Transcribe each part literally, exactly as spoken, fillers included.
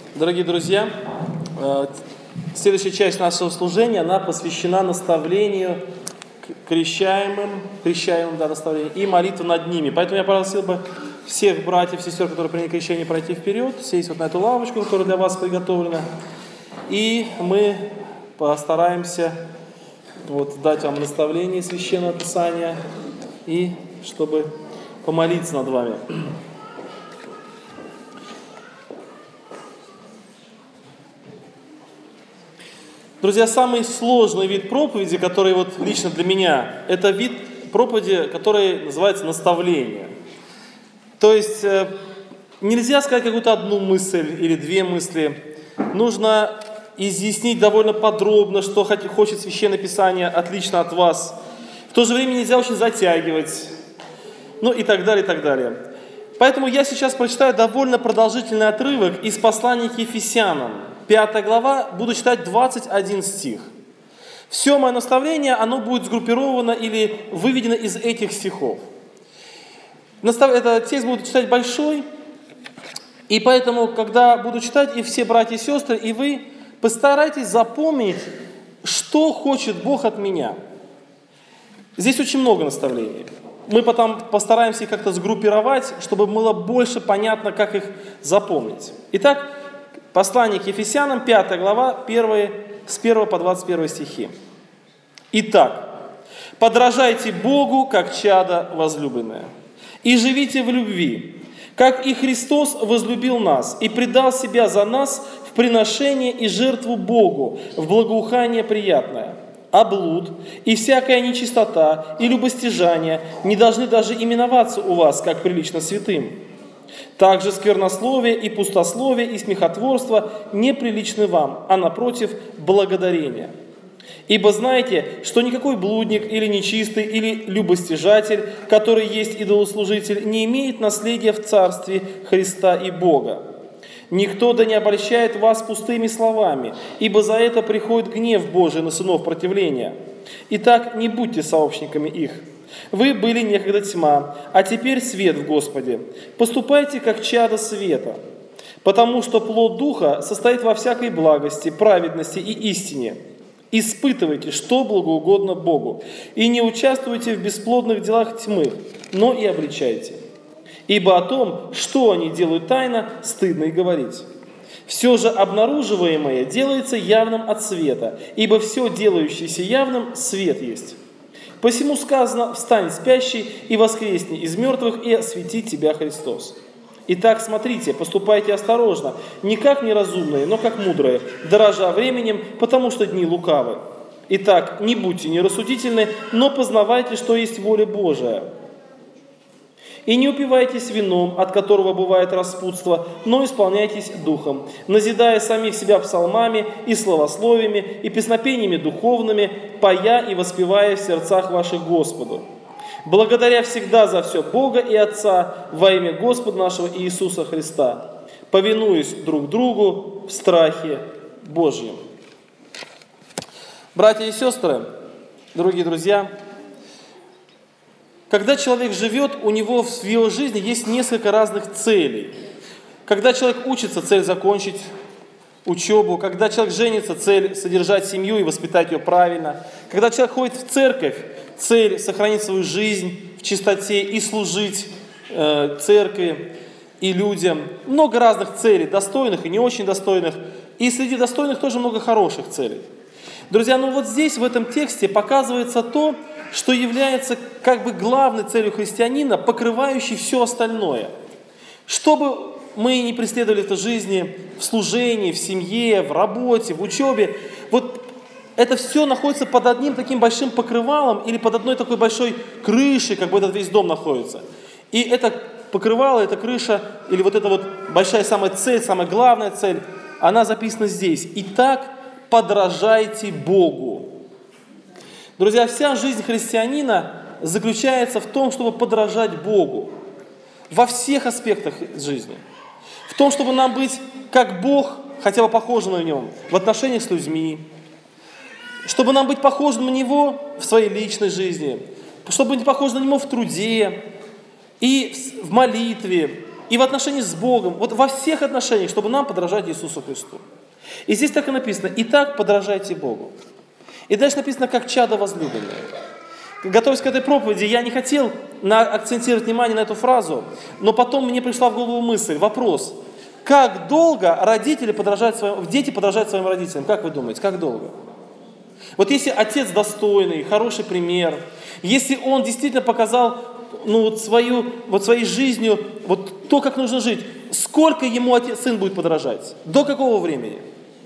Дорогие друзья, следующая часть нашего служения, она посвящена наставлению крещаемым, крещаемым, да, наставлению, и молитву над ними. Поэтому я просил бы всех братьев, сестер, которые приняли крещение, пройти вперед, сесть вот на эту лавочку, которая для вас приготовлена. И мы постараемся вот, дать вам наставление Священного Писания, и чтобы помолиться над вами. Друзья, самый сложный вид проповеди, который вот лично для меня, это вид проповеди, который называется наставление. То есть нельзя сказать какую-то одну мысль или две мысли. Нужно изъяснить довольно подробно, что хочет Священное Писание отлично от вас. В то же время нельзя очень затягивать. Ну и так далее, и так далее. Поэтому я сейчас прочитаю довольно продолжительный отрывок из послания к Ефесянам. Пятая глава, буду читать двадцать один стих. Все мое наставление, оно будет сгруппировано или выведено из этих стихов. Этот текст буду читать большой, и поэтому, когда буду читать, и все братья и сестры, и вы, постарайтесь запомнить, что хочет Бог от меня. Здесь очень много наставлений. Мы потом постараемся их как-то сгруппировать, чтобы было больше понятно, как их запомнить. Итак, послание к Ефесянам, пятая глава, первые, с первого по двадцать первый стихи. Итак, подражайте Богу, как чадо возлюбленное, и живите в любви, как и Христос возлюбил нас и предал себя за нас в приношение и жертву Богу, в благоухание приятное. А блуд и всякая нечистота и любостяжание не должны даже именоваться у вас, как прилично святым. Также сквернословие и пустословие и смехотворство неприличны вам, а напротив, благодарение. Ибо знаете, что никакой блудник или нечистый или любостяжатель, который есть идолослужитель, не имеет наследия в Царстве Христа и Бога. Никто да не обольщает вас пустыми словами, ибо за это приходит гнев Божий на сынов противления. Итак, не будьте сообщниками их. Вы были некогда тьма, а теперь свет в Господе. Поступайте, как чадо света, потому что плод Духа состоит во всякой благости, праведности и истине. Испытывайте, что благоугодно Богу, и не участвуйте в бесплодных делах тьмы, но и обличайте. Ибо о том, что они делают тайно, стыдно и говорить. Все же обнаруживаемое делается явным от света, ибо все делающееся явным свет есть. Посему сказано: «Встань, спящий, и воскресни из мертвых, и осветит тебя Христос». Итак, смотрите, поступайте осторожно, не как неразумные, но как мудрые, дорожа временем, потому что дни лукавы. Итак, не будьте нерассудительны, но познавайте, что есть воля Божия. И не упивайтесь вином, от которого бывает распутство, но исполняйтесь духом, назидая самих себя псалмами и словословиями, и песнопениями духовными, поя и воспевая в сердцах ваших Господу. Благодаря всегда за все Бога и Отца во имя Господа нашего Иисуса Христа, повинуясь друг другу в страхе Божьем. Братья и сестры, дорогие друзья, когда человек живет, у него в его жизни есть несколько разных целей. Когда человек учится, цель закончить учебу. Когда человек женится, цель содержать семью и воспитать ее правильно. Когда человек ходит в церковь, цель сохранить свою жизнь в чистоте и служить э, церкви и людям. Много разных целей, достойных и не очень достойных. И среди достойных тоже много хороших целей. Друзья, ну вот здесь, в этом тексте, показывается то, что является как бы главной целью христианина, покрывающей все остальное. Что бы мы ни преследовали в этой жизни, в служении, в семье, в работе, в учебе, вот это все находится под одним таким большим покрывалом или под одной такой большой крышей, как бы этот весь дом находится. И это покрывало, эта крыша, или вот эта вот большая самая цель, самая главная цель, она записана здесь. Итак, подражайте Богу. Друзья, вся жизнь христианина заключается в том, чтобы подражать Богу во всех аспектах жизни. В том, чтобы нам быть как Бог, хотя бы похожим на Него, в отношениях с людьми. Чтобы нам быть похожим на Него в своей личной жизни. Чтобы быть похожим на Него в труде и в молитве, и в отношении с Богом, вот во всех отношениях, чтобы нам подражать Иисусу Христу. И здесь так и написано: «Итак, подражайте Богу». И дальше написано: «как чада возлюбленные». Готовясь к этой проповеди, я не хотел на, акцентировать внимание на эту фразу, но потом мне пришла в голову мысль, вопрос: как долго родители подражают своим, дети подражают своим родителям? Как вы думаете, как долго? Вот если отец достойный, хороший пример, если он действительно показал ну, вот свою, вот своей жизнью вот то, как нужно жить, сколько ему отец, сын будет подражать? До какого времени?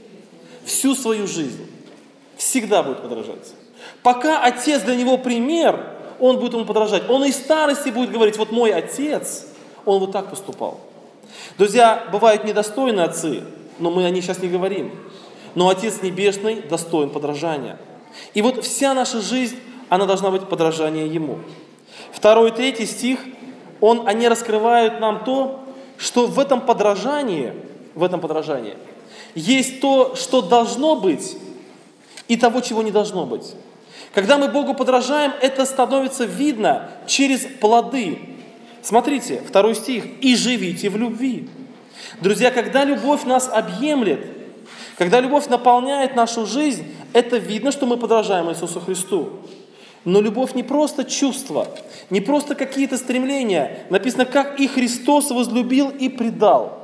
Всю свою жизнь. Всегда будет подражать. Пока отец для него пример, он будет ему подражать. Он и в старости будет говорить: вот мой отец, он вот так поступал. Друзья, бывают недостойные отцы, но мы о них сейчас не говорим. Но Отец Небесный достоин подражания. И вот вся наша жизнь, она должна быть подражание Ему. Второй и третий стих, он, они раскрывают нам то, что в этом подражании, в этом подражании есть то, что должно быть, и того, чего не должно быть. Когда мы Богу подражаем, это становится видно через плоды. Смотрите, второй стих. «И живите в любви». Друзья, когда любовь нас объемлет, когда любовь наполняет нашу жизнь, это видно, что мы подражаем Иисусу Христу. Но любовь не просто чувство, не просто какие-то стремления. Написано: «как и Христос возлюбил и предал».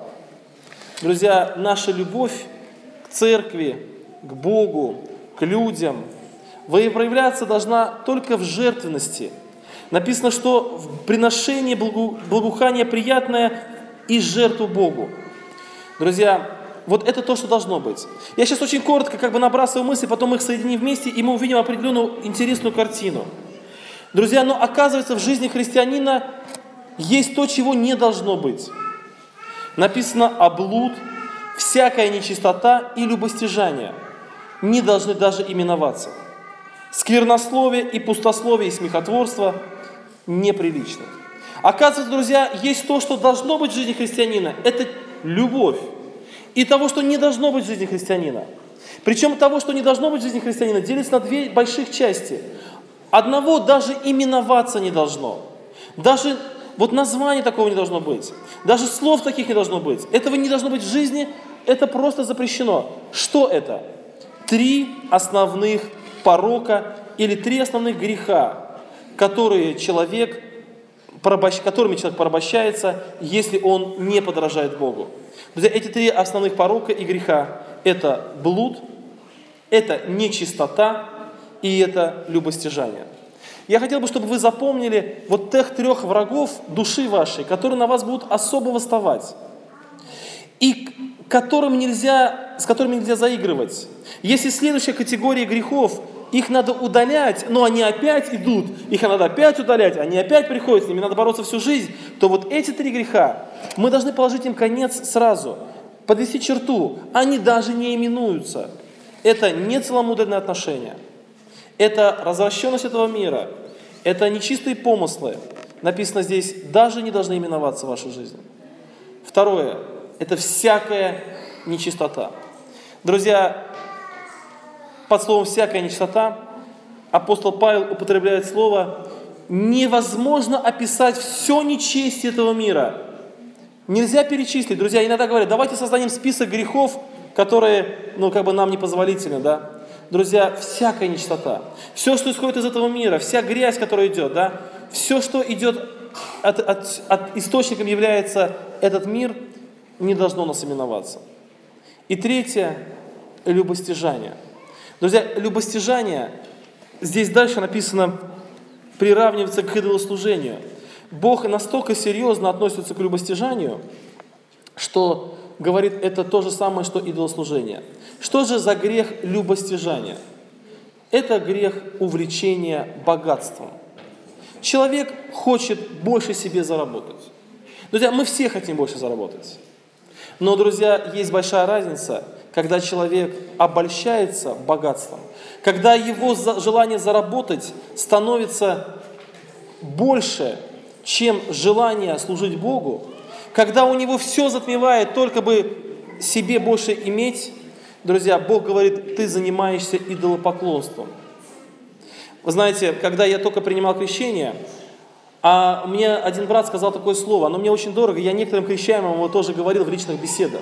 Друзья, наша любовь к церкви, к Богу, к людям проявляться должна только в жертвенности. Написано, что в приношении благоухания приятное и жертву Богу. Друзья, вот это то, что должно быть. Я сейчас очень коротко как бы набрасываю мысли, потом их соединим вместе, и мы увидим определенную интересную картину. Друзья, но оказывается, в жизни христианина есть то, чего не должно быть. Написано: «а блуд, всякая нечистота и любостяжание не должны даже именоваться. Сквернословие и пустословие и смехотворство неприлично». Оказывается, друзья, есть то, что должно быть в жизни христианина. Это любовь. И того, что не должно быть в жизни христианина. Причем того, что не должно быть в жизни христианина, делится на две больших части. Одного даже именоваться не должно. Даже вот названия такого не должно быть. Даже слов таких не должно быть. Этого не должно быть в жизни. Это просто запрещено. Что это? Три основных порока или три основных греха, которые человек, которыми человек порабощается, если он не подражает Богу. Друзья, эти три основных порока и греха – это блуд, это нечистота и это любостяжание. Я хотел бы, чтобы вы запомнили вот тех трех врагов души вашей, которые на вас будут особо восставать, и которым нельзя, с которыми нельзя заигрывать. Если следующая категория грехов, их надо удалять, но они опять идут, их надо опять удалять, они опять приходят, с ними надо бороться всю жизнь, то вот эти три греха, мы должны положить им конец сразу, подвести черту, они даже не именуются. Это не целомудренные отношения, это развращенность этого мира, это нечистые помыслы. Написано здесь: даже не должны именоваться в вашей жизни. Второе, это всякая нечистота. Друзья, под словом «всякая нечистота» апостол Павел употребляет слово: невозможно описать все нечестие этого мира. Нельзя перечислить. Друзья, иногда говорят: давайте создадим список грехов, которые, ну, как бы нам непозволительны, да. Друзья, всякая нечистота, все, что исходит из этого мира, вся грязь, которая идет, да, все, что идет от, от, от источником является этот мир, не должно нас именоваться. И третье – любостяжание. Друзья, любостяжание, здесь дальше написано, приравнивается к идолослужению. Бог настолько серьезно относится к любостяжанию, что говорит, это то же самое, что идолослужение. Что же за грех любостяжания? Это грех увлечения богатством. Человек хочет больше себе заработать. Друзья, мы все хотим больше заработать. Но, друзья, есть большая разница, когда человек обольщается богатством, когда его желание заработать становится больше, чем желание служить Богу, когда у него все затмевает, только бы себе больше иметь, друзья, Бог говорит: ты занимаешься идолопоклонством. Вы знаете, когда я только принимал крещение, А мне один брат сказал такое слово, оно мне очень дорого, я некоторым христианам его тоже говорил в личных беседах.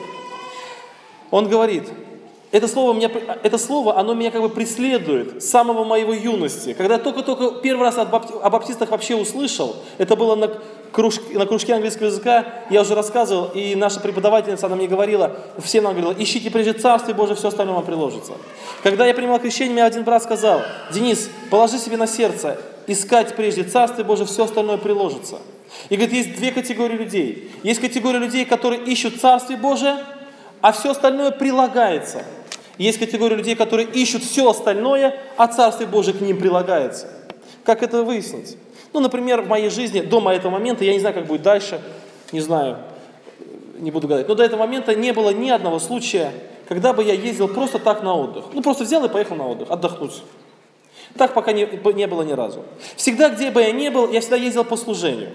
Он говорит, это слово, меня, это слово, оно меня как бы преследует с самого моего юности. Когда я только-только первый раз о баптистах вообще услышал, это было на кружке, на кружке английского языка, я уже рассказывал, и наша преподавательница, она мне говорила, всем нам говорила, ищите прежде Царствие Божие, все остальное вам приложится. Когда я принимал крещение, мне один брат сказал, Денис, положи себе на сердце, искать прежде Царствие Божие, все остальное приложится. И говорит, есть две категории людей. Есть категория людей, которые ищут Царствие Божие, а все остальное прилагается. Есть категория людей, которые ищут все остальное, а Царствие Божие к ним прилагается. Как это выяснить? Ну, например, в моей жизни до этого момента, я не знаю, как будет дальше, не знаю, не буду гадать, но до этого момента не было ни одного случая, когда бы я ездил просто так на отдых. Ну, просто взял и поехал на отдых, отдохнуть. Так пока не, не было ни разу. Всегда, где бы я ни был, я всегда ездил по служению.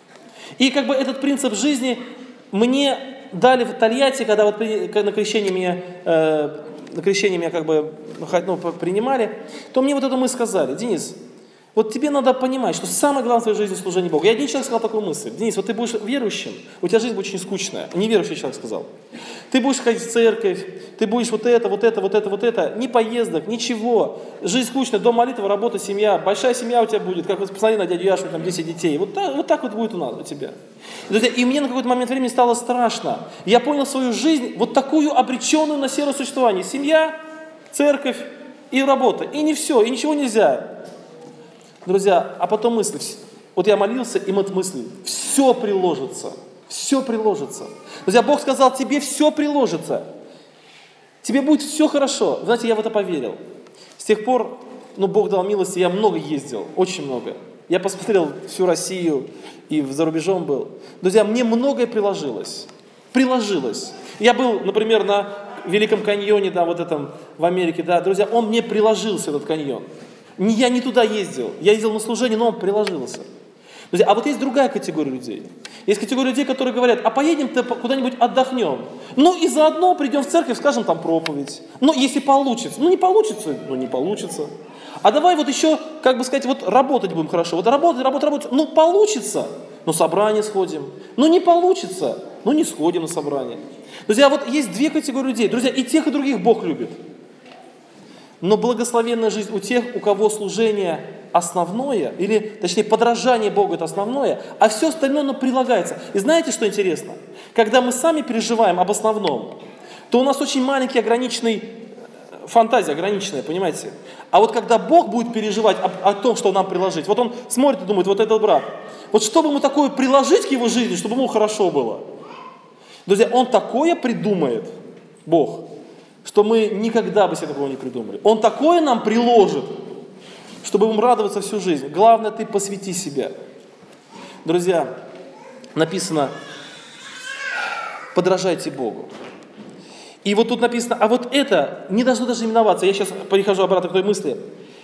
И как бы этот принцип жизни мне дали в Тольятти, когда вот на крещение меня, э, на крещение меня как бы ну, принимали, то мне вот эту мысль сказали, Денис, вот тебе надо понимать, что самое главное в твоей жизни служение Богу. Я один человек сказал такую мысль. Денис, вот ты будешь верующим, у тебя жизнь будет очень скучная. Неверующий человек сказал. Ты будешь ходить в церковь, ты будешь вот это, вот это, вот это, вот это. Ни поездок, ничего. Жизнь скучная, дом, молитва, работа, семья. Большая семья у тебя будет, как вот посмотри на дядю Яшу, там десять детей. Вот так, вот так вот будет у нас, у тебя. И мне на какой-то момент времени стало страшно. Я понял свою жизнь, вот такую обреченную на серое существование. Семья, церковь и работа. И не все, и ничего нельзя. Друзья, а потом мысли, вот я молился, и вот мысли, все приложится, все приложится. Друзья, Бог сказал, тебе все приложится, тебе будет все хорошо. Знаете, я в это поверил. С тех пор, ну, Бог дал милости, я много ездил, очень много. Я посмотрел всю Россию и за рубежом был. Друзья, мне многое приложилось, приложилось. Я был, например, на Великом каньоне, да, вот этом в Америке, да, друзья, он мне приложился, этот каньон. Я не туда ездил, я ездил на служение, но он приложился. Друзья, а вот есть другая категория людей. Есть категория людей, которые говорят, а поедем-то куда-нибудь отдохнем. Ну и заодно придем в церковь, скажем там проповедь. Ну если получится. Ну не получится, ну не получится. А давай вот еще, как бы сказать, вот работать будем хорошо. Вот работать, работать, работать. Ну получится, ну собрание сходим. Ну не получится, ну не сходим на собрание. Друзья, вот есть две категории людей. Друзья, и тех, и других Бог любит. Но благословенная жизнь у тех, у кого служение основное, или, точнее, подражание Богу это основное, а все остальное, оно прилагается. И знаете, что интересно? Когда мы сами переживаем об основном, то у нас очень маленький, ограниченный, фантазия ограниченная, понимаете? А вот когда Бог будет переживать о, о том, что нам приложить, вот он смотрит и думает, вот этот брат, вот что бы ему такое приложить к его жизни, чтобы ему хорошо было? Друзья, он такое придумает, Бог, что мы никогда бы себе такого не придумали. Он такое нам приложит, чтобы им радоваться всю жизнь. Главное, ты посвяти себя. Друзья, написано, подражайте Богу. И вот тут написано, а вот это не должно даже именоваться. Я сейчас перехожу обратно к той мысли.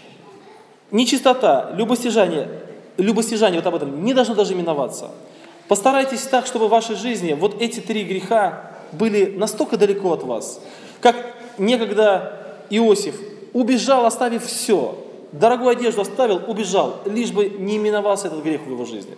Нечистота, любостяжание, любостяжание, вот об этом не должно даже именоваться. Постарайтесь так, чтобы в вашей жизни вот эти три греха были настолько далеко от вас, как некогда Иосиф убежал, оставив все, дорогую одежду оставил, убежал, лишь бы не именовался этот грех в его жизни.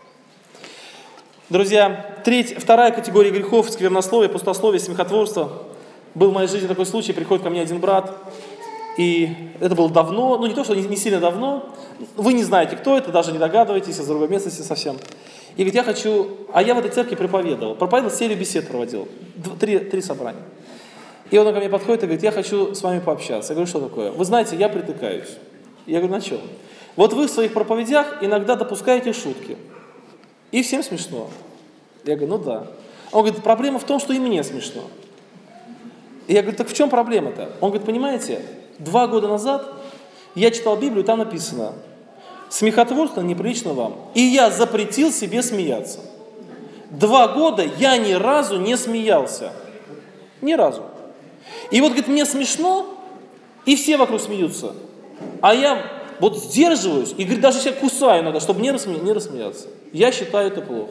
Друзья, треть, вторая категория грехов – сквернословие, пустословие, смехотворство. Был в моей жизни такой случай, приходит ко мне один брат, и это было давно, ну не то, что не сильно давно, вы не знаете, кто это, даже не догадываетесь, из другой местности совсем. И говорит, я хочу, а я в этой церкви проповедовал, проповедовал, серию бесед проводил, три, три собрания. И он ко мне подходит и говорит, я хочу с вами пообщаться. Я говорю, что такое? Вы знаете, я притыкаюсь. Я говорю, на чем? Вот вы в своих проповедях иногда допускаете шутки. И всем смешно. Я говорю, ну да. Он говорит, проблема в том, что и мне смешно. И я говорю, так в чем проблема-то? Он говорит, понимаете, два года назад я читал Библию, там написано, смехотворство неприлично вам. И я запретил себе смеяться. Два года я ни разу не смеялся. Ни разу. И вот, говорит, мне смешно, и все вокруг смеются. А я вот сдерживаюсь, и, говорит, даже себя кусаю иногда, чтобы не, рассме... не рассмеяться. Я считаю это плохо.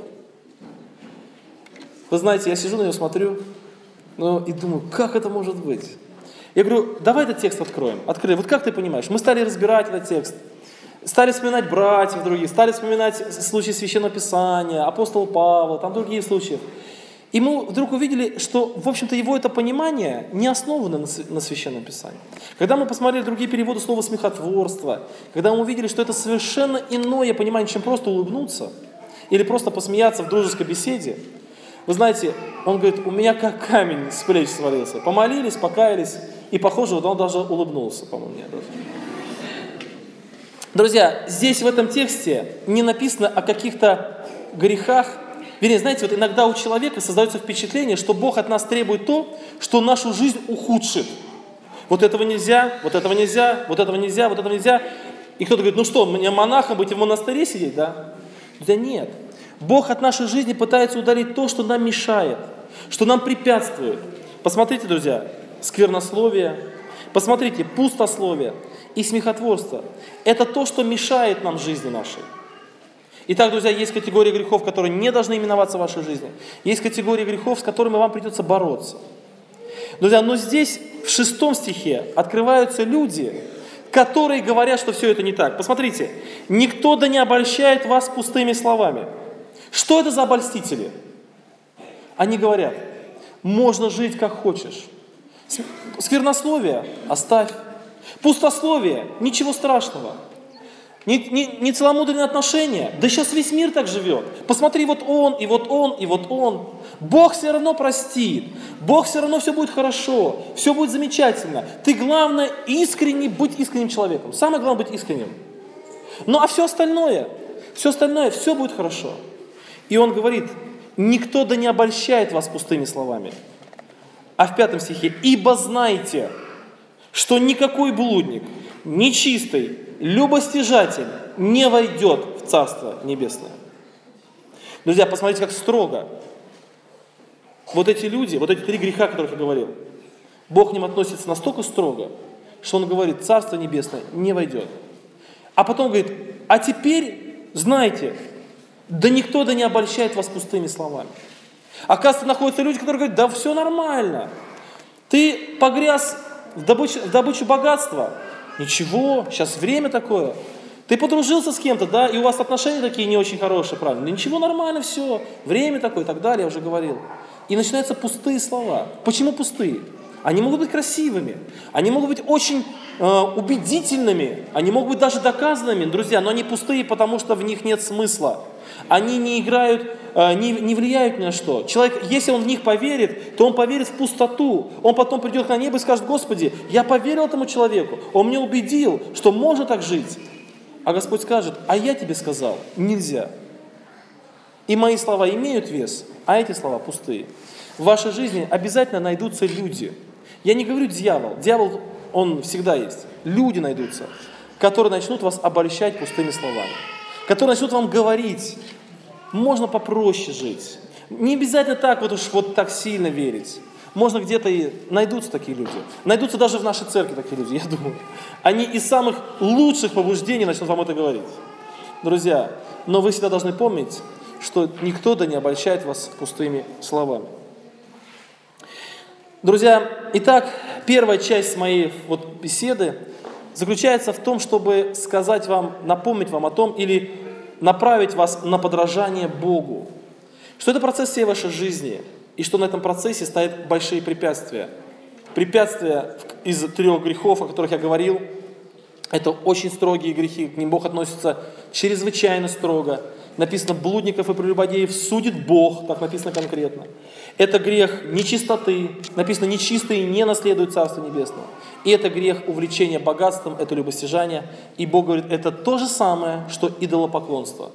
Вы знаете, я сижу на него, смотрю, ну, и думаю, как это может быть? Я говорю, давай этот текст откроем. Открыли. Вот как ты понимаешь? Мы стали разбирать этот текст. Стали вспоминать братьев других, стали вспоминать случаи Священного Писания, апостола Павла, там другие случаи. И мы вдруг увидели, что, в общем-то, его это понимание не основано на Священном Писании. Когда мы посмотрели другие переводы слова «смехотворство», когда мы увидели, что это совершенно иное понимание, чем просто улыбнуться или просто посмеяться в дружеской беседе, вы знаете, он говорит, у меня как камень с плеч свалился. Помолились, покаялись, и, похоже, вот он даже улыбнулся, по-моему, мне даже. Друзья, здесь в этом тексте не написано о каких-то грехах. Вернее, знаете, вот иногда у человека создается впечатление, что Бог от нас требует то, что нашу жизнь ухудшит. Вот этого нельзя, вот этого нельзя, вот этого нельзя, вот этого нельзя. И кто-то говорит, ну что, мне монахом быть и в монастыре сидеть, да? Да нет. Бог от нашей жизни пытается удалить то, что нам мешает, что нам препятствует. Посмотрите, друзья, сквернословие, посмотрите, пустословие и смехотворство. Это то, что мешает нам жизни нашей. Итак, друзья, есть категории грехов, которые не должны именоваться в вашей жизни. Есть категории грехов, с которыми вам придется бороться. Друзья, но здесь в шестом стихе открываются люди, которые говорят, что все это не так. Посмотрите, никто да не обольщает вас пустыми словами. Что это за обольстители? Они говорят, можно жить как хочешь. Сквернословие оставь. Пустословие, ничего страшного. Не, не, не целомудренные отношения. Да сейчас весь мир так живет. Посмотри, вот он, и вот он, и вот он. Бог все равно простит. Бог все равно все будет хорошо. Все будет замечательно. Ты, главное, искренне быть искренним человеком. Самое главное быть искренним. Ну, а все остальное, все остальное, все будет хорошо. И он говорит, никто да не обольщает вас пустыми словами. А в пятом стихе, ибо знайте, что никакой блудник, нечистый, любостяжатель не войдет в Царство Небесное. Друзья, посмотрите, как строго. Вот эти люди, вот эти три греха, о которых я говорил, Бог к ним относится настолько строго, что Он говорит, Царство Небесное не войдет. А потом говорит, а теперь знайте, да никто да не обольщает вас пустыми словами. Оказывается, находятся люди, которые говорят, да все нормально. Ты погряз в добычу, в добычу богатства. Ничего, сейчас время такое. Ты подружился с кем-то, да, и у вас отношения такие не очень хорошие, правильно? Ничего, нормально, все, время такое и так далее, я уже говорил. И начинаются пустые слова. Почему пустые? Они могут быть красивыми, они могут быть очень э, убедительными, они могут быть даже доказанными, друзья, но они пустые, потому что в них нет смысла. Они не играют, э, не, не влияют ни на что. Человек, если он в них поверит, то он поверит в пустоту. Он потом придет на небо и скажет, Господи, я поверил этому человеку, он меня убедил, что можно так жить. А Господь скажет, а я тебе сказал, нельзя. И мои слова имеют вес, а эти слова пустые. В вашей жизни обязательно найдутся люди. Я не говорю дьявол. Дьявол, он всегда есть. Люди найдутся, которые начнут вас обольщать пустыми словами. Которые начнут вам говорить, можно попроще жить. Не обязательно так вот уж вот так сильно верить. Можно где-то и найдутся такие люди. Найдутся даже в нашей церкви такие люди, я думаю. Они из самых лучших побуждений начнут вам это говорить. Друзья, но вы всегда должны помнить, что никто да не обольщает вас пустыми словами. Друзья, итак, первая часть моей вот беседы заключается в том, чтобы сказать вам, напомнить вам о том или направить вас на подражание Богу. Что это процесс всей вашей жизни, и что на этом процессе стоят большие препятствия. Препятствия из трех грехов, о которых я говорил, это очень строгие грехи, к ним Бог относится чрезвычайно строго. Написано, блудников и прелюбодеев судит Бог, так написано конкретно. Это грех нечистоты, написано, нечистые не наследуют Царство Небесное. И это грех увлечения богатством, это любостяжание. И Бог говорит, это то же самое, что идолопоклонство.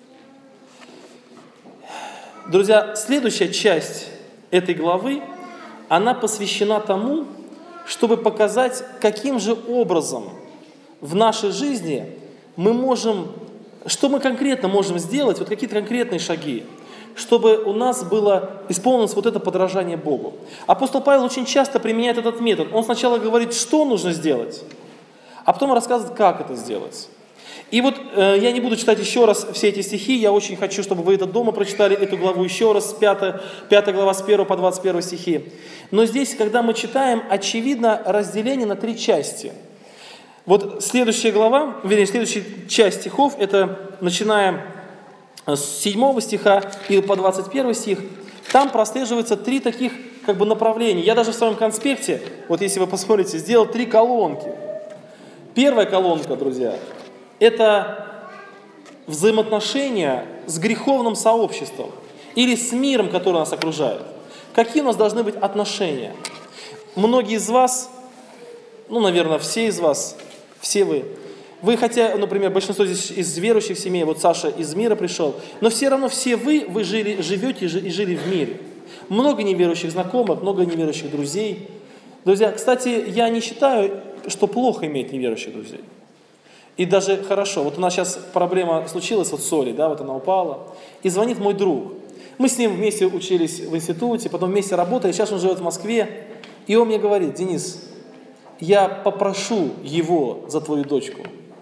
Друзья, следующая часть этой главы, она посвящена тому, чтобы показать, каким же образом в нашей жизни мы можем, что мы конкретно можем сделать, вот какие-то конкретные шаги, чтобы у нас было исполнилось вот это подражание Богу. Апостол Павел очень часто применяет этот метод. Он сначала говорит, что нужно сделать, а потом рассказывает, как это сделать. И вот э, я не буду читать еще раз все эти стихи, я очень хочу, чтобы вы это дома прочитали, эту главу еще раз, пятая, пятая глава с первого по двадцать первый стихи. Но здесь, когда мы читаем, очевидно разделение на три части. Вот следующая глава, вернее, следующая часть стихов, это начиная с седьмого стиха и по двадцать первый стих, там прослеживается три таких как бы направления. Я даже в своем конспекте, вот если вы посмотрите, сделал три колонки. Первая колонка, друзья, это взаимоотношения с греховным сообществом или с миром, который нас окружает. Какие у нас должны быть отношения? Многие из вас, ну, наверное, все из вас, все вы, вы хотя, например, большинство здесь из верующих семей, вот Саша из мира пришел, но все равно все вы, вы жили, живете и жили в мире. Много неверующих знакомых, много неверующих друзей. Друзья, кстати, я не считаю, что плохо иметь неверующих друзей. И даже хорошо. Вот у нас сейчас проблема случилась вот с Олей, да, вот она упала. И звонит мой друг. Мы с ним вместе учились в институте, потом вместе работали, сейчас он живет в Москве. И он мне говорит: Денис, я попрошу его за твою дочку.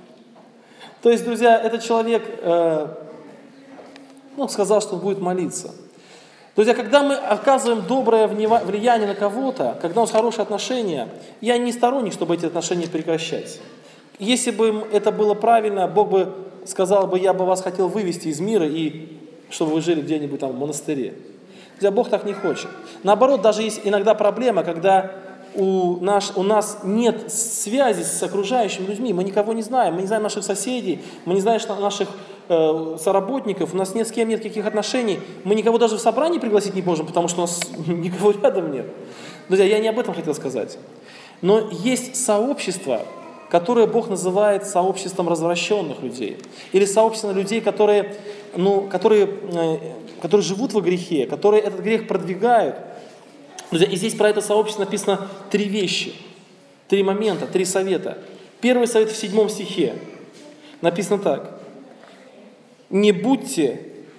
То есть, друзья, этот человек э, ну, сказал, что он будет молиться. Друзья, когда мы оказываем доброе влияние на кого-то, когда у нас хорошие отношения, я не сторонник, чтобы эти отношения прекращать. Если бы это было правильно, Бог бы сказал бы: я бы вас хотел вывести из мира, и чтобы вы жили где-нибудь там в монастыре. Друзья, Бог так не хочет. Наоборот, даже есть иногда проблема, когда у, наш, у нас нет связи с окружающими людьми, мы никого не знаем, мы не знаем наших соседей, мы не знаем наших э, соработников, у нас нет с кем нет никаких отношений, мы никого даже в собрание пригласить не можем, потому что у нас никого рядом нет. Друзья, я не об этом хотел сказать. Но есть сообщество, которое Бог называет сообществом развращенных людей. Или сообществом людей, которые, ну, которые, э, которые живут во грехе, которые этот грех продвигают. Друзья, и здесь про это сообщество написано три вещи, три момента, три совета. Первый совет в седьмом стихе. Написано так: не будьте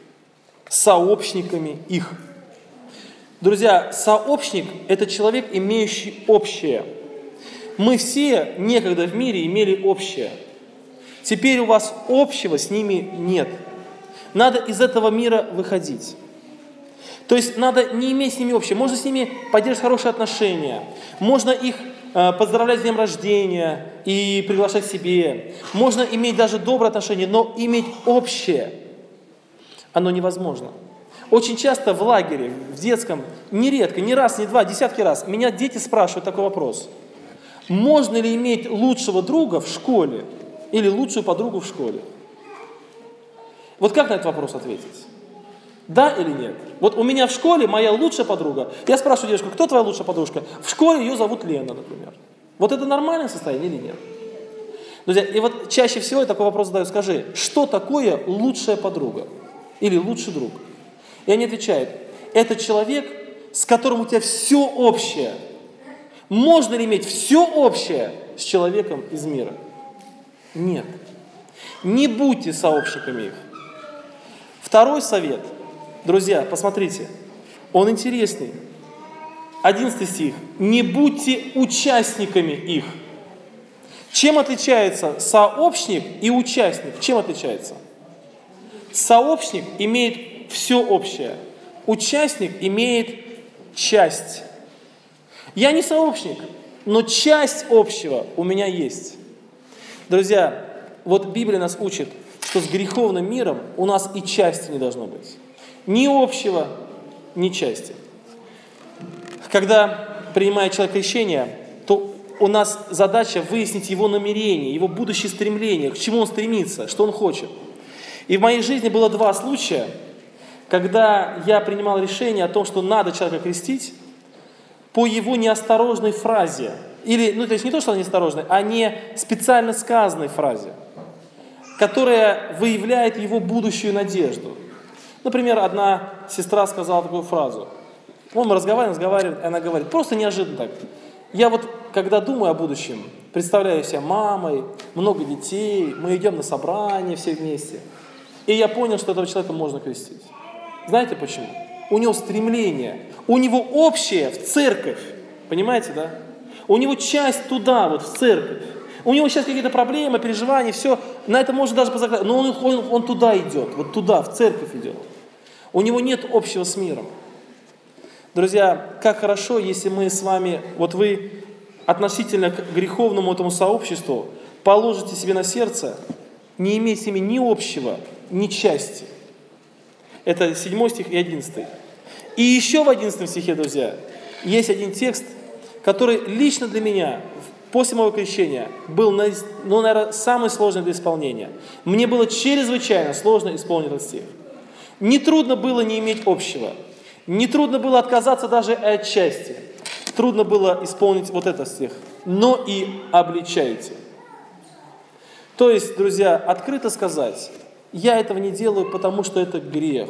сообщниками их. Друзья, сообщник – это человек, имеющий общее. Мы все некогда в мире имели общее. Теперь у вас общего с ними нет. Надо из этого мира выходить. То есть надо не иметь с ними общего. Можно с ними поддерживать хорошие отношения. Можно их э, поздравлять с днем рождения и приглашать к себе. Можно иметь даже добрые отношения, но иметь общее, оно невозможно. Очень часто в лагере, в детском, нередко, не раз, не два, десятки раз, меня дети спрашивают такой вопрос: можно ли иметь лучшего друга в школе или лучшую подругу в школе? Вот как на этот вопрос ответить? Да или нет? Вот у меня в школе моя лучшая подруга. Я спрашиваю девушку: кто твоя лучшая подружка? В школе ее зовут Лена, например. Вот это нормальное состояние или нет? Друзья, и вот чаще всего я такой вопрос задаю: скажи, что такое лучшая подруга или лучший друг? И они отвечают: это человек, с которым у тебя все общее. Можно ли иметь все общее с человеком из мира? Нет. Не будьте сообщниками их. Второй совет. Друзья, посмотрите, он интересный. Одиннадцатый стих. Не будьте участниками их. Чем отличается сообщник и участник? Чем отличается? Сообщник имеет все общее. Участник имеет часть. Я не сообщник, но часть общего у меня есть. Друзья, вот Библия нас учит, что с греховным миром у нас и части не должно быть. Ни общего, ни части. Когда принимает человек крещение, то у нас задача выяснить его намерение, его будущее стремление, к чему он стремится, что он хочет. И в моей жизни было два случая, когда я принимал решение о том, что надо человека крестить, по его неосторожной фразе. Или, ну, то есть не то, что она неосторожная, а не специально сказанной фразе, которая выявляет его будущую надежду. Например, одна сестра сказала такую фразу. Ну, мы разговариваем, разговариваем, и она говорит, просто неожиданно так. Я вот, когда думаю о будущем, представляю себя мамой, много детей, мы идем на собрание все вместе. И я понял, что этого человека можно крестить. Знаете почему? У него стремление, у него общее в церковь. Понимаете, да? У него часть туда, вот в церковь. У него сейчас какие-то проблемы, переживания, все. На это можно даже позакрыть. Но он, он, он туда идет, вот туда, в церковь идет. У него нет общего с миром. Друзья, как хорошо, если мы с вами, вот вы относительно к греховному этому сообществу, положите себе на сердце не иметь с ними ни общего, ни части. Это седьмой стих и одиннадцатый. И еще в одиннадцатом стихе, друзья, есть один текст, который лично для меня после моего крещения был, ну, наверное, самый сложный для исполнения. Мне было чрезвычайно сложно исполнить этот стих. Не трудно было не иметь общего. Не трудно было отказаться даже от части. Трудно было исполнить вот этот стих. Но и обличайте. То есть, друзья, открыто сказать, я этого не делаю, потому что это грех.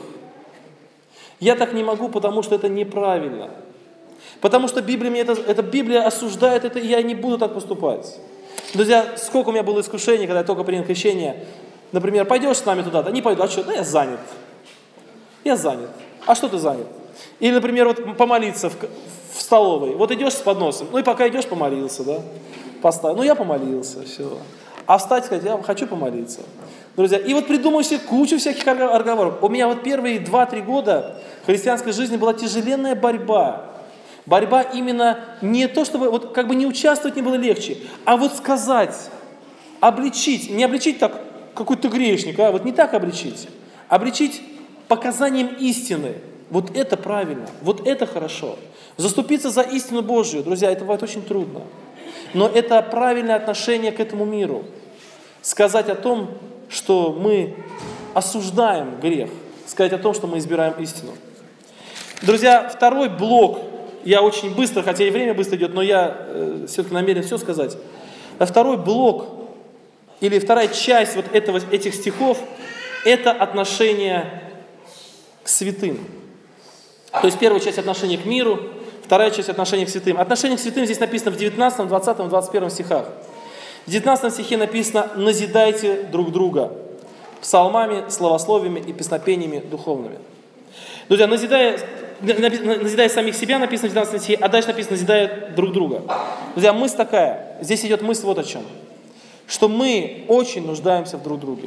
Я так не могу, потому что это неправильно. Потому что Библия мне это, это Библия осуждает это, и я не буду так поступать. Друзья, сколько у меня было искушений, когда я только принял крещение. Например, пойдешь с нами туда-то? Не пойду. А что? Да я занят. Я занят. А что ты занят? Или, например, вот помолиться в, в столовой. Вот идешь с подносом. Ну и пока идешь, помолился, да? Поставил. Ну я помолился, все. А встать, сказать, я хочу помолиться. Друзья, и вот придумаю себе кучу всяких отговорок. У меня вот первые два-три года христианской жизни была тяжеленная борьба. Борьба именно не то, чтобы вот как бы не участвовать не было легче, а вот сказать, обличить, не обличить так, какой-то грешник, а вот не так обличить, обличить показанием истины. Вот это правильно, вот это хорошо. Заступиться за истину Божию, друзья, это бывает очень трудно. Но это правильное отношение к этому миру. Сказать о том, что мы осуждаем грех, сказать о том, что мы избираем истину. Друзья, второй блок, я очень быстро, хотя и время быстро идет, но я э, все-таки намерен все сказать. А второй блок, или вторая часть вот этого, этих стихов, это отношение к святым. То есть первая часть отношения к миру, вторая часть отношения к святым. Отношение к святым здесь написано в девятнадцатом, двадцатом, двадцать первом стихах. В девятнадцатом стихе написано «назидайте друг друга» псалмами, словословиями и песнопениями духовными. Друзья, назидая, назидая самих себя, написано в девятнадцатом стихе, а дальше написано «назидая друг друга». Друзья, мысль такая, здесь идет мысль вот о чем, что мы очень нуждаемся в друг друге.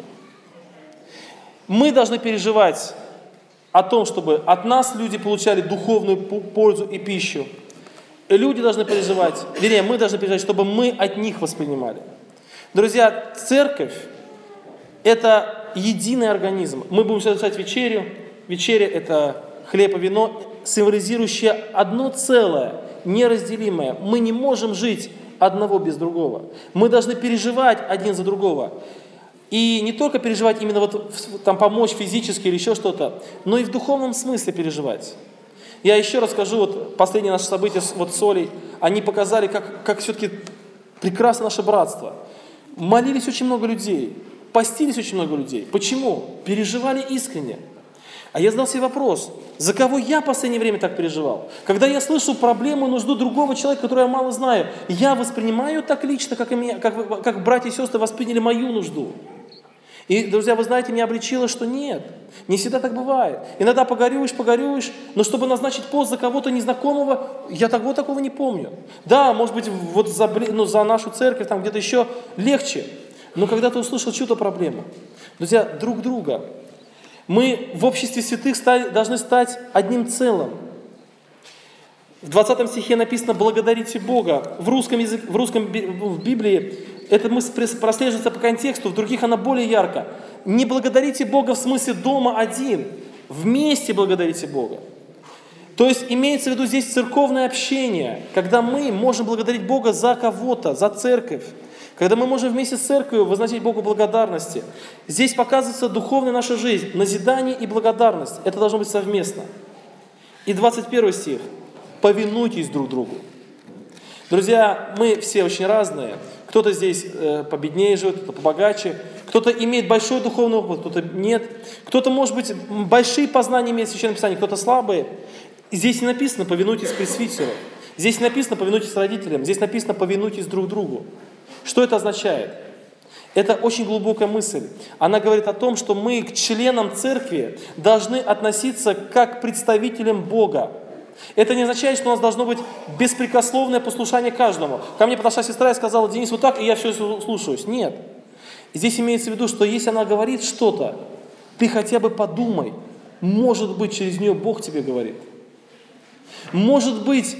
Мы должны переживать о том, чтобы от нас люди получали духовную пользу и пищу. И люди должны переживать, вернее, мы должны переживать, чтобы мы от них воспринимали. Друзья, церковь – это единый организм. Мы будем совершать вечерю. Вечеря – это хлеб и вино, символизирующее одно целое, неразделимое. Мы не можем жить одного без другого. Мы должны переживать один за другого. И не только переживать именно вот там помочь физически или еще что-то, но и в духовном смысле переживать. Я еще раз скажу, вот последние наши события вот с Олей, они показали, как, как все-таки прекрасно наше братство. Молились очень много людей, постились очень много людей. Почему? Переживали искренне. А я задал себе вопрос, за кого я в последнее время так переживал? Когда я слышу проблему, нужду другого человека, которого я мало знаю, я воспринимаю так лично, как, и меня, как, как братья и сестры восприняли мою нужду. И, друзья, вы знаете, меня обличило, что нет, не всегда так бывает. Иногда погорюешь, погорюешь, но чтобы назначить пост за кого-то незнакомого, я того такого не помню. Да, может быть, вот за, ну, за нашу церковь, там где-то еще легче, но когда ты услышал чью-то проблему. Друзья, друг друга. Мы в обществе святых стали, должны стать одним целым. В двадцатом стихе написано «благодарите Бога». В русском, языке, в русском в Библии эта мысль прослеживается по контексту, в других она более ярко. Не благодарите Бога в смысле дома один, вместе благодарите Бога. То есть имеется в виду здесь церковное общение, когда мы можем благодарить Бога за кого-то, за церковь, когда мы можем вместе с церковью возносить Богу благодарности. Здесь показывается духовная наша жизнь, назидание и благодарность. Это должно быть совместно. И двадцать первый стих. «Повинуйтесь друг другу». Друзья, мы все очень разные. Кто-то здесь э, победнее живет, кто-то побогаче. Кто-то имеет большой духовный опыт, кто-то нет. Кто-то, может быть, большие познания имеет в Священном Писании, кто-то слабые. Здесь не написано «повинуйтесь пресвитеру». Здесь не написано «повинуйтесь родителям». Здесь написано «повинуйтесь друг другу». Что это означает? Это очень глубокая мысль. Она говорит о том, что мы к членам церкви должны относиться как к представителям Бога. Это не означает, что у нас должно быть беспрекословное послушание каждому. Ко мне подошла сестра и сказала: «Денис, вот так, и я все слушаюсь». Нет. Здесь имеется в виду, что если она говорит что-то, ты хотя бы подумай, может быть, через нее Бог тебе говорит. Может быть,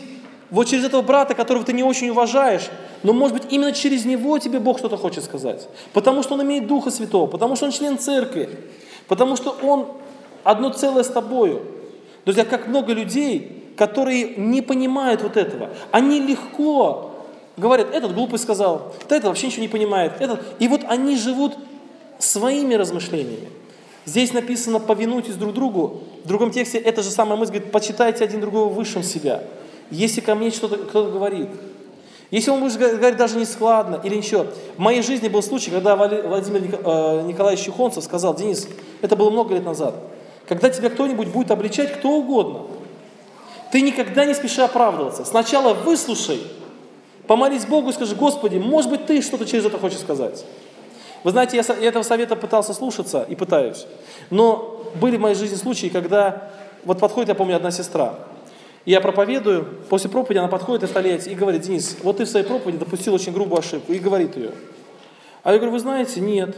Вот через этого брата, которого ты не очень уважаешь, но, может быть, именно через него тебе Бог что-то хочет сказать. Потому что он имеет Духа Святого, потому что он член церкви, потому что он одно целое с тобою. Друзья, как много людей, которые не понимают вот этого. Они легко говорят, этот глупый сказал, да этот вообще ничего не понимает. Этот... И вот они живут своими размышлениями. Здесь написано, повинуйтесь друг другу. В другом тексте эта же самая мысль говорит, почитайте один другого высшим себя. Если ко мне что-то кто-то говорит, если он будет говорить даже не складно или ничего. В моей жизни был случай, когда Владимир Николаевич Чухонцев сказал, Денис, это было много лет назад, когда тебя кто-нибудь будет обличать, кто угодно, ты никогда не спеши оправдываться. Сначала выслушай, помолись Богу и скажи, Господи, может быть, ты что-то через это хочешь сказать. Вы знаете, я этого совета пытался слушаться и пытаюсь. Но были в моей жизни случаи, когда вот подходит, я помню, одна сестра. Я проповедую, после проповеди она подходит и встает и говорит, Денис, вот ты в своей проповеди допустил очень грубую ошибку, и говорит ее. А я говорю, вы знаете, нет.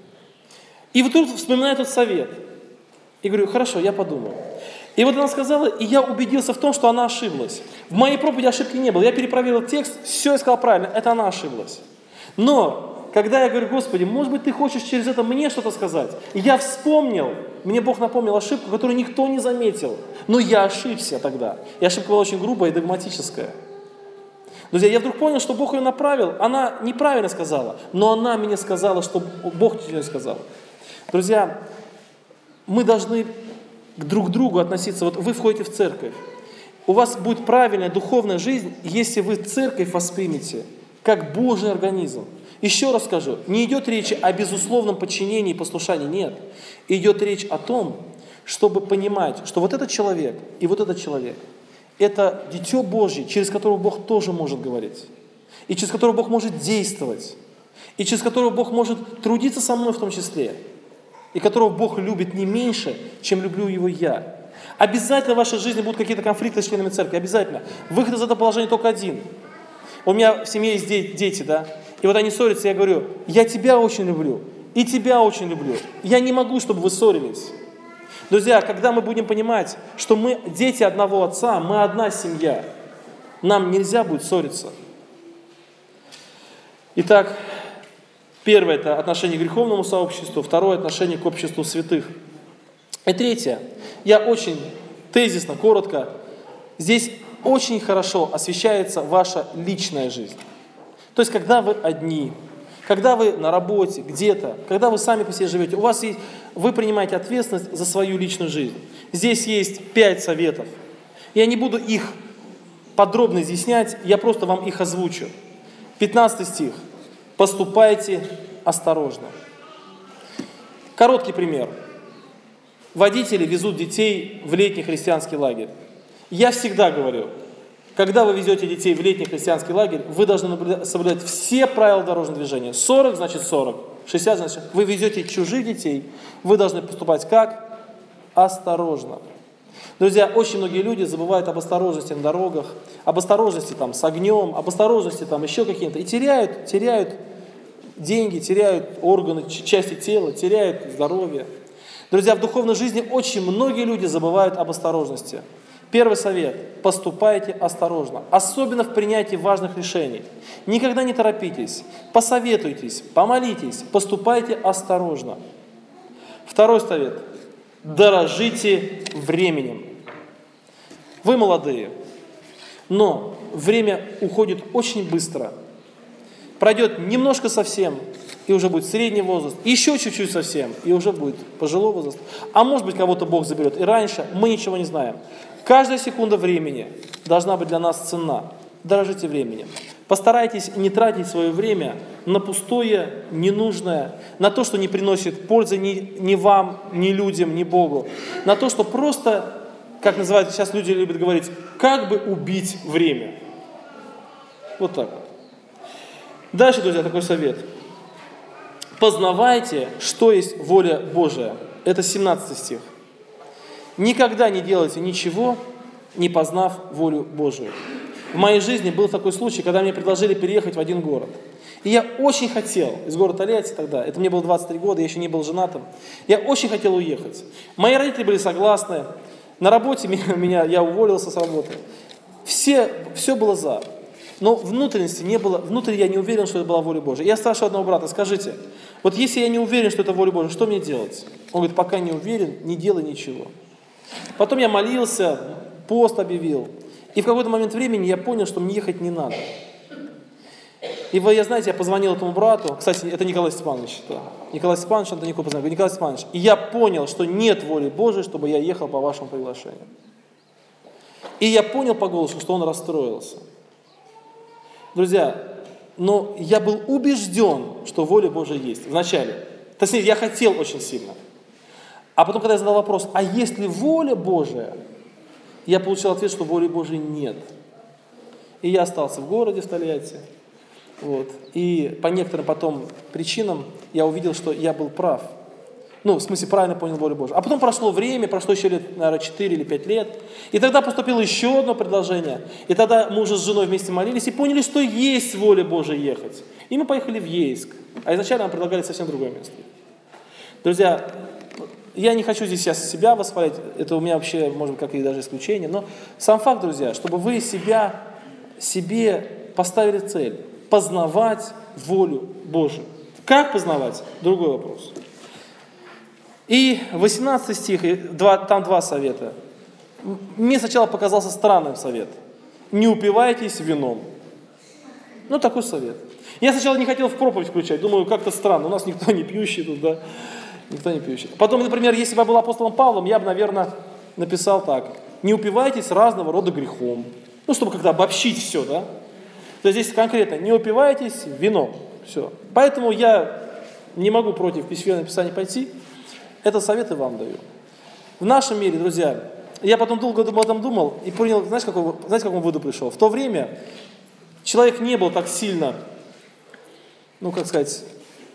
И вот тут вспоминает этот совет. И говорю, хорошо, я подумаю. И вот она сказала, и я убедился в том, что она ошиблась. В моей проповеди ошибки не было. Я перепроверил текст, все я сказал правильно, это она ошиблась. Но когда я говорю, Господи, может быть, ты хочешь через это мне что-то сказать? И я вспомнил, мне Бог напомнил ошибку, которую никто не заметил. Но я ошибся тогда. И ошибка была очень грубая и догматическая. Друзья, я вдруг понял, что Бог ее направил. Она неправильно сказала, но она мне сказала, что Бог тебе сказал. Друзья, мы должны друг к другу относиться. Вот вы входите в церковь. У вас будет правильная духовная жизнь, если вы церковь воспримете как Божий организм. Еще раз скажу, не идет речь о безусловном подчинении и послушании, нет. Идет речь о том, чтобы понимать, что вот этот человек и вот этот человек – это дитё Божье, через которого Бог тоже может говорить, и через которого Бог может действовать, и через которого Бог может трудиться со мной в том числе, и которого Бог любит не меньше, чем люблю его я. Обязательно в вашей жизни будут какие-то конфликты с членами церкви, обязательно. Выход из этого положения только один. У меня в семье есть дети, да, и вот они ссорятся, я говорю, я тебя очень люблю, и тебя очень люблю. Я не могу, чтобы вы ссорились. Друзья, когда мы будем понимать, что мы дети одного отца, мы одна семья, нам нельзя будет ссориться. Итак, первое – это отношение к греховному сообществу, второе – отношение к обществу святых. И третье, я очень тезисно, коротко, здесь очень хорошо освещается ваша личная жизнь. То есть, когда вы одни, когда вы на работе, где-то, когда вы сами по себе живете, у вас есть, вы принимаете ответственность за свою личную жизнь. Здесь есть пять советов. Я не буду их подробно изъяснять, я просто вам их озвучу. пятнадцатый стих. Поступайте осторожно. Короткий пример. Водители везут детей в летний христианский лагерь. Я всегда говорю, когда вы везете детей в летний христианский лагерь, вы должны соблюдать все правила дорожного движения. сорок значит сорок, шестьдесят значит вы везете чужих детей, вы должны поступать как? Осторожно. Друзья, очень многие люди забывают об осторожности на дорогах, об осторожности там, с огнем, об осторожности там, еще каким-то. И теряют, теряют деньги, теряют органы, части тела, теряют здоровье. Друзья, в духовной жизни очень многие люди забывают об осторожности. Первый совет – поступайте осторожно, особенно в принятии важных решений. Никогда не торопитесь, посоветуйтесь, помолитесь, поступайте осторожно. Второй совет – дорожите временем. Вы молодые, но время уходит очень быстро. Пройдет немножко совсем, и уже будет средний возраст, еще чуть-чуть совсем, и уже будет пожилой возраст. А может быть, кого-то Бог заберет и раньше, мы ничего не знаем. Каждая секунда времени должна быть для нас ценна. Дорожите временем. Постарайтесь не тратить свое время на пустое, ненужное, на то, что не приносит пользы ни, ни вам, ни людям, ни Богу. На то, что просто, как называют сейчас люди любят говорить, как бы убить время. Вот так. Дальше, друзья, такой совет. Познавайте, что есть воля Божия. Это семнадцатый стих. Никогда не делайте ничего, не познав волю Божию. В моей жизни был такой случай, когда мне предложили переехать в один город. И я очень хотел, из города Тольятти тогда, это мне было двадцать три года, я еще не был женатым, я очень хотел уехать. Мои родители были согласны, на работе меня, меня, я уволился с работы. Все, все было за. Но внутренности не было, внутри я не уверен, что это была воля Божия. Я спрашиваю одного брата, скажите, вот если я не уверен, что это воля Божия, что мне делать? Он говорит, пока не уверен, не делай ничего. Потом я молился, пост объявил. И в какой-то момент времени я понял, что мне ехать не надо. И вы, я, знаете, я позвонил этому брату, кстати, это Николай Степанович, да. Николай Степанович, Антонику позвонил, Николай Степанович, и я понял, что нет воли Божией, чтобы я ехал по вашему приглашению. И я понял по голосу, что он расстроился. Друзья, но я был убежден, что воля Божия есть вначале. Точнее, я хотел очень сильно. А потом, когда я задал вопрос, а есть ли воля Божия, я получил ответ, что воли Божией нет. И я остался в городе, в Тольятти. Вот. И по некоторым потом причинам я увидел, что я был прав. Ну, в смысле, правильно понял волю Божию. А потом прошло время, прошло еще лет, наверное, четыре или пять лет. И тогда поступило еще одно предложение. И тогда мы уже с женой вместе молились и поняли, что есть воля Божия ехать. И мы поехали в Ейск. А изначально нам предлагали совсем другое место. Друзья, я не хочу здесь сейчас себя восхвалять. Это у меня вообще, может быть, как и даже исключение. Но сам факт, друзья, чтобы вы себя, себе поставили цель. Познавать волю Божию. Как познавать? Другой вопрос. И восемнадцатый стих, там два совета. Мне сначала показался странным совет. Не упивайтесь вином. Ну, такой совет. Я сначала не хотел в проповедь включать. Думаю, как-то странно. У нас никто не пьющий тут, да? Никто не пьющий. Потом, например, если бы я был апостолом Павлом, я бы, наверное, написал так. Не упивайтесь разного рода грехом. Ну, чтобы как-то обобщить все, да? То есть здесь конкретно, не упивайтесь вином. Все. Поэтому я не могу против Священного Писания пойти. Это совет и вам даю. В нашем мире, друзья, я потом долго об этом думал и понял, знаете, какого, знаете, к какому выводу пришел? В то время человек не был так сильно, ну, как сказать,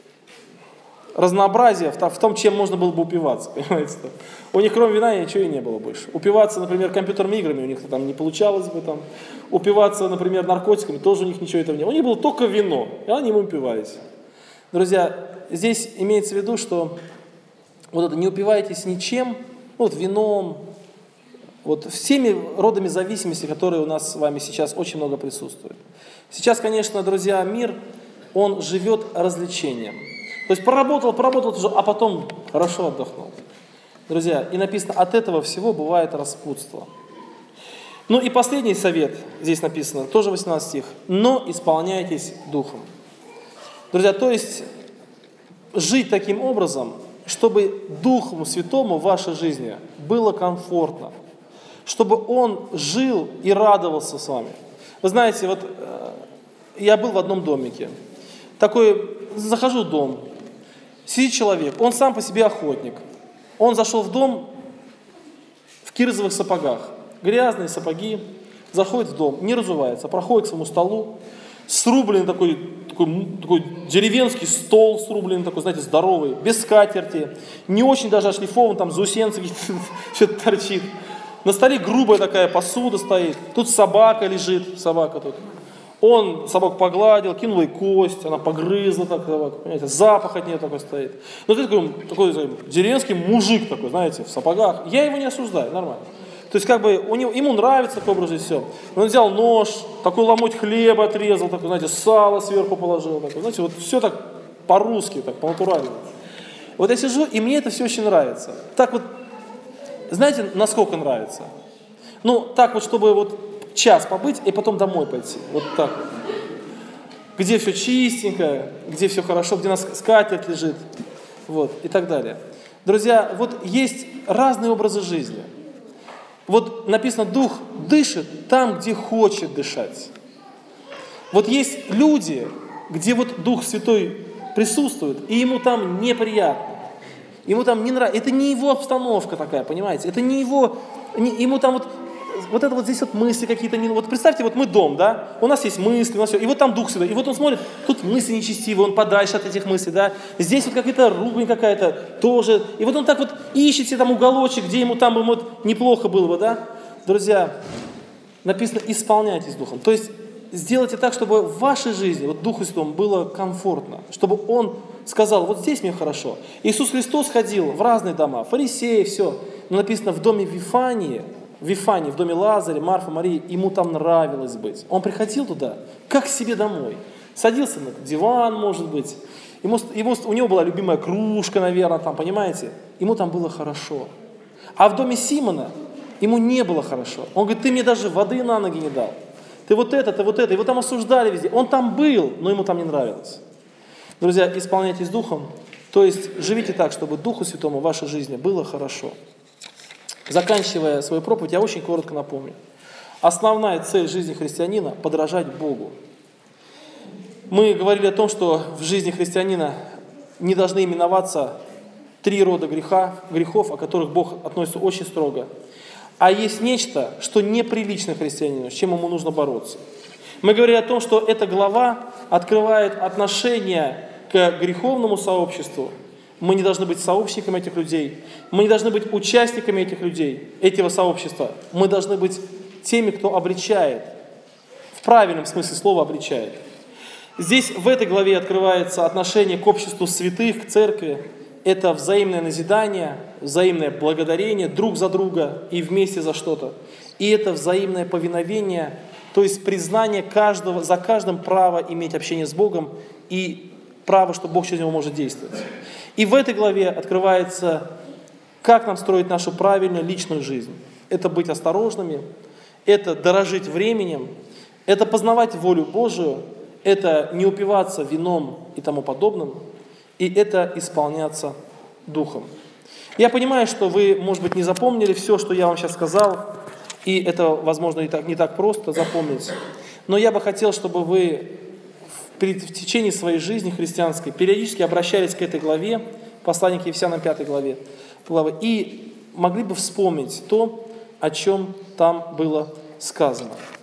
разнообразия в, в том, чем можно было бы упиваться, понимаете? У них кроме вина ничего и не было больше. Упиваться, например, компьютерными играми у них там не получалось бы там. Упиваться, например, наркотиками, тоже у них ничего этого не было. У них было только вино, и они им упивались. Друзья, здесь имеется в виду, что вот это не упивайтесь ничем, вот вином, вот всеми родами зависимости, которые у нас с вами сейчас очень много присутствуют. Сейчас, конечно, друзья, мир, он живет развлечением. То есть поработал, поработал, а потом хорошо отдохнул. Друзья, и написано, от этого всего бывает распутство. Ну и последний совет, здесь написано, тоже восемнадцатый стих. Но исполняйтесь Духом. Друзья, то есть жить таким образом, чтобы Духу Святому в вашей жизни было комфортно. Чтобы Он жил и радовался с вами. Вы знаете, вот я был в одном домике. Такой, захожу в дом, сидит человек, он сам по себе охотник. Он зашел в дом в кирзовых сапогах. Грязные сапоги, заходит в дом, не разувается, проходит к своему столу, срубленный такой, такой, такой деревенский стол, срубленный такой, знаете, здоровый, без скатерти, не очень даже ошлифован, там заусенцы что-то торчит. На столе грубая такая посуда стоит, тут собака лежит, собака тут. Он собаку погладил, кинул ей кость, она погрызла так, понимаете, запах от нее такой стоит. Но ты такой, такой, такой деревенский мужик такой, знаете, в сапогах. Я его не осуждаю, нормально. То есть, как бы, у него, ему нравится такой образ жизни, все. Он взял нож, такой ломоть хлеба отрезал, такой, знаете, сало сверху положил, такой, знаете, вот все так по-русски, так, по-натуральному. Вот я сижу, и мне это все очень нравится. Так вот, знаете, насколько нравится? Ну, так вот, чтобы вот час побыть и потом домой пойти. Вот так вот. Где все чистенько, где все хорошо, где у нас скатерть лежит, вот, и так далее. Друзья, вот есть разные образы жизни. Вот написано, Дух дышит там, где хочет дышать. Вот есть люди, где вот Дух Святой присутствует, и ему там неприятно. Ему там не нравится. Это не его обстановка такая, понимаете? Это не его... Не, ему там вот... Вот это вот здесь вот мысли какие-то... Не, вот представьте, вот мы дом, да? У нас есть мысли, у нас все. И вот там Дух Святой. И вот он смотрит, тут мысли нечестивые, он подальше от этих мыслей, да? Здесь вот какая-то ругань какая-то тоже. И вот он так вот ищет себе там уголочек, где ему там вот неплохо было бы, да? Друзья, написано, исполняйтесь Духом. То есть сделайте так, чтобы в вашей жизни, вот Духу Святому было комфортно. Чтобы Он сказал, вот здесь мне хорошо. Иисус Христос ходил в разные дома, фарисеи, все. Но написано, в доме Вифании в Вифании, в доме Лазаря, Марфа, Марии, ему там нравилось быть. Он приходил туда, как к себе домой. Садился на диван, может быть. Ему, ему, у него была любимая кружка, наверное, там, понимаете? Ему там было хорошо. А в доме Симона ему не было хорошо. Он говорит, ты мне даже воды на ноги не дал. Ты вот это, ты вот это. Его там осуждали везде. Он там был, но ему там не нравилось. Друзья, исполняйтесь Духом. То есть живите так, чтобы Духу Святому в вашей жизни было хорошо. Заканчивая свою проповедь, я очень коротко напомню. Основная цель жизни христианина – подражать Богу. Мы говорили о том, что в жизни христианина не должны именоваться три рода греха, грехов, о которых Бог относится очень строго. А есть нечто, что неприлично христианину, с чем ему нужно бороться. Мы говорили о том, что эта глава открывает отношение к греховному сообществу. Мы не должны быть сообщниками этих людей. Мы не должны быть участниками этих людей, этого сообщества. Мы должны быть теми, кто обречает. В правильном смысле слова обречает. Здесь в этой главе открывается отношение к обществу святых, к церкви. Это взаимное назидание, взаимное благодарение друг за друга и вместе за что-то. И это взаимное повиновение, то есть признание каждого, за каждым право иметь общение с Богом и право, что Бог через него может действовать. И в этой главе открывается, как нам строить нашу правильную личную жизнь. Это быть осторожными, это дорожить временем, это познавать волю Божию, это не упиваться вином и тому подобным, и это исполняться Духом. Я понимаю, что вы, может быть, не запомнили все, что я вам сейчас сказал, и это, возможно, и так, не так просто запомнить. Но я бы хотел, чтобы вы в, в течение своей жизни христианской периодически обращались к этой главе, послание к Ефесянам пятой главе, главы, и могли бы вспомнить то, о чем там было сказано.